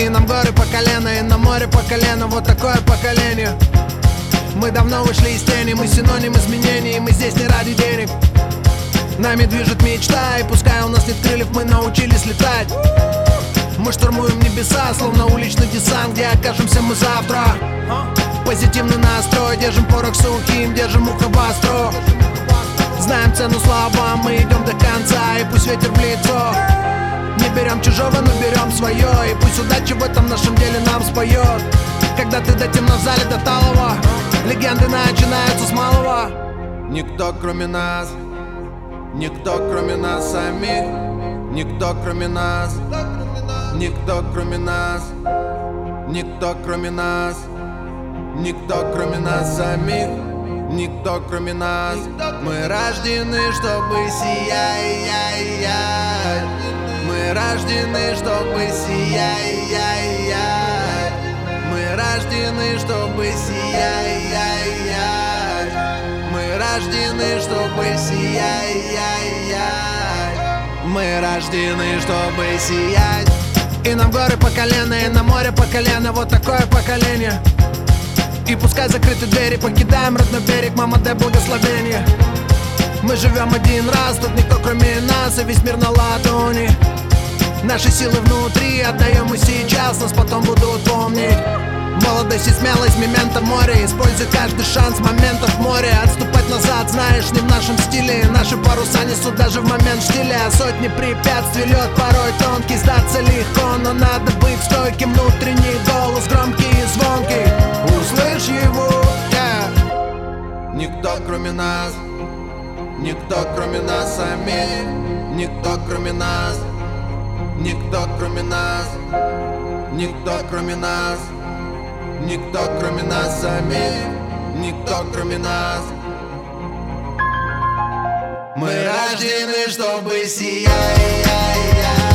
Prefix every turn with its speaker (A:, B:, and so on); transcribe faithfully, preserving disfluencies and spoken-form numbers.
A: И нам горы по колено, и на море по колено. Вот такое поколение. Мы давно вышли из тени, мы синоним изменений. Мы здесь не ради денег. Нами движет мечта, и пускай у нас нет крыльев, мы научились летать. Мы штурмуем небеса, словно уличный десант. Где окажемся мы завтра? Позитивный настрой, держим порох сухим, держим ухо востро. Знаем цену словам, мы идем до конца, и пусть ветер в лицо. Не берем чужого, но берем свое, и пусть удача в этом нашем деле нам споет. Когда ты до темно в зале, до талого, легенды начинаются с малого. Никто кроме нас, никто кроме нас самих, никто кроме нас, никто кроме нас, никто кроме нас, никто кроме нас самих, никто кроме нас. Мы рождены, чтобы сиять. Мы рождены, чтобы сиять. Мы рождены, чтобы сиять. Мы рождены, чтобы сиять. Мы рождены, чтобы сиять. И нам горы по колено, и на море по колено. Вот такое поколение. И пускай закрыты двери, покидаем родной берег. Мама, дай благословение. Мы живем один раз, тут никто кроме нас, и весь мир на ладони. Наши силы внутри отдаем мы сейчас, нас потом будут помнить. Молодость и смелость, мементо море. Используй каждый шанс, моментов в море. Отступать назад, знаешь, не в нашем стиле. Наши паруса несут даже в момент штиля. Сотни препятствий, лед порой тонкий. Сдаться легко, но надо быть стойким. Внутренний голос громкий и звонкий. Услышь его, yeah. Никто кроме нас, никто кроме нас самих, никто кроме нас, никто кроме нас, никто кроме нас, никто кроме нас самих, никто кроме нас. Мы рождены, чтобы сиять.